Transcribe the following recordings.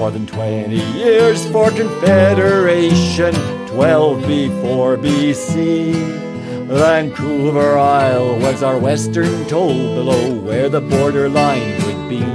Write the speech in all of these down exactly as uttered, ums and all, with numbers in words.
more than twenty years for Confederation, twelve before B C. Vancouver Isle was our western toe below where the borderline would be.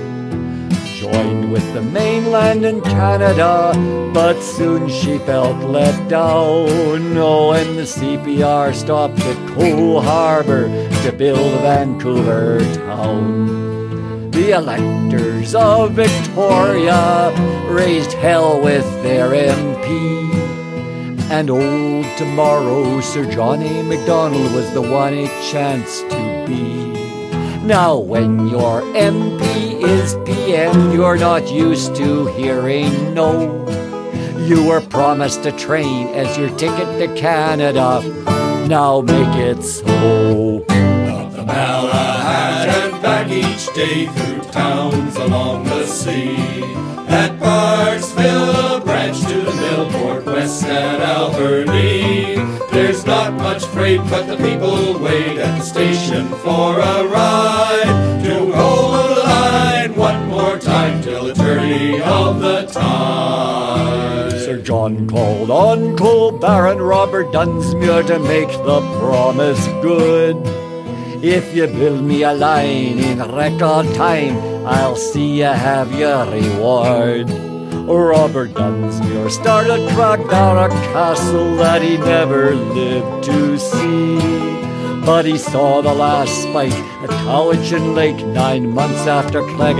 Joined with the mainland in Canada, but soon she felt let down. Oh, and the C P R stopped at Coal Harbour to build Vancouver town. The electors of Victoria raised hell with their M P. And old tomorrow, Sir John A. Macdonald was the one it chanced to be. Now when your M P is P M, you're not used to hearing no. You were promised a train as your ticket to Canada. Now make it so. Up the Malahide and back each day through towns along the sea. At Parksville, a branch to the Millport, west at Alberni. There's not much freight, but the people wait at the station for a ride. To hold the line one more time till the turning of the tide. Sir John called on Coal Baron Robert Dunsmuir to make the promise good. If you build me a line in record time, I'll see you have your reward. Robert Dunsmuir started Cragdara Castle that he never lived to see. But he saw the last spike at Cowichan Lake nine months after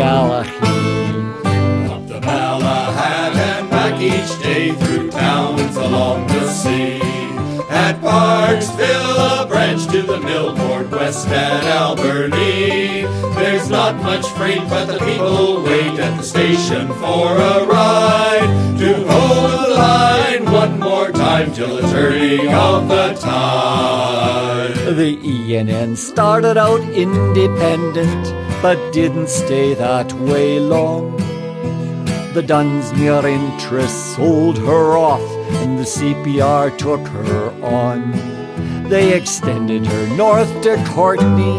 Clegalachi. Up the Malahide and back each day through towns along the sea. At Parksville, a branch to the Millport, west at Alberni. There's not much freight, but the people wait at the station for a ride. To hold the line one more time till the turning of the tide. The E N N started out independent, but didn't stay that way long. The Dunsmuir interests sold her off, and the C P R took her on. They extended her north to Courtenay,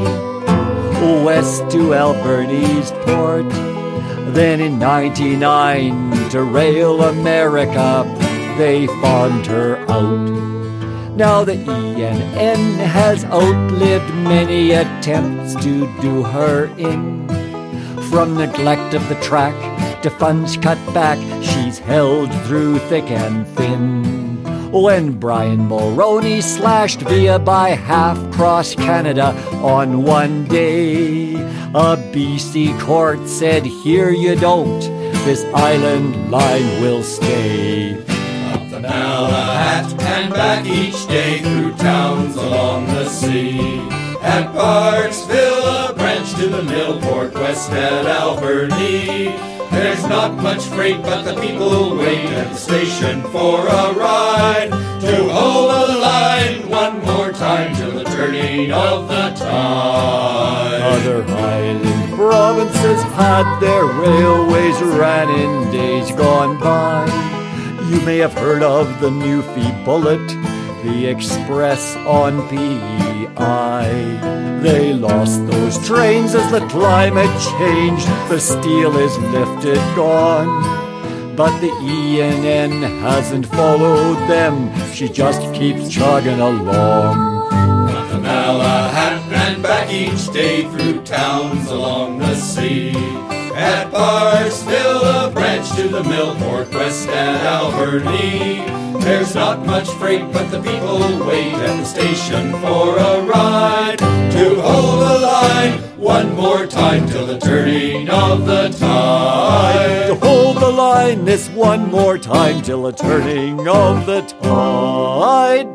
west to Alberni's port. Then in ninety-nine to Rail America, they farmed her out. Now the E N N has outlived many attempts to do her in. From neglect of the track to funds cut back, she's held through thick and thin. When Brian Mulroney slashed via by half cross Canada on one day, a B C court said, here you don't, this island line will stay. Up the Malahide and back each day through towns along the sea. At Parksville, a branch to the Millport, west at Alberni. There's not much freight, but the people wait at the station for a ride. To hold the line one more time till the turning of the tide. Other island provinces had their railways ran in days gone by. You may have heard of the Newfie Bullet, the Express on P E I. They lost those trains as the climate changed. The steel is lifted, gone. But the E N N hasn't followed them. She just keeps chugging along. Up the Malahide and back each day through towns along the sea. At Parksville, a branch to the Millport, west at Alberni. There's not much freight, but the people wait at the station for a ride. To hold the line one more time till the turning of the tide. To hold the line this one more time till the turning of the tide.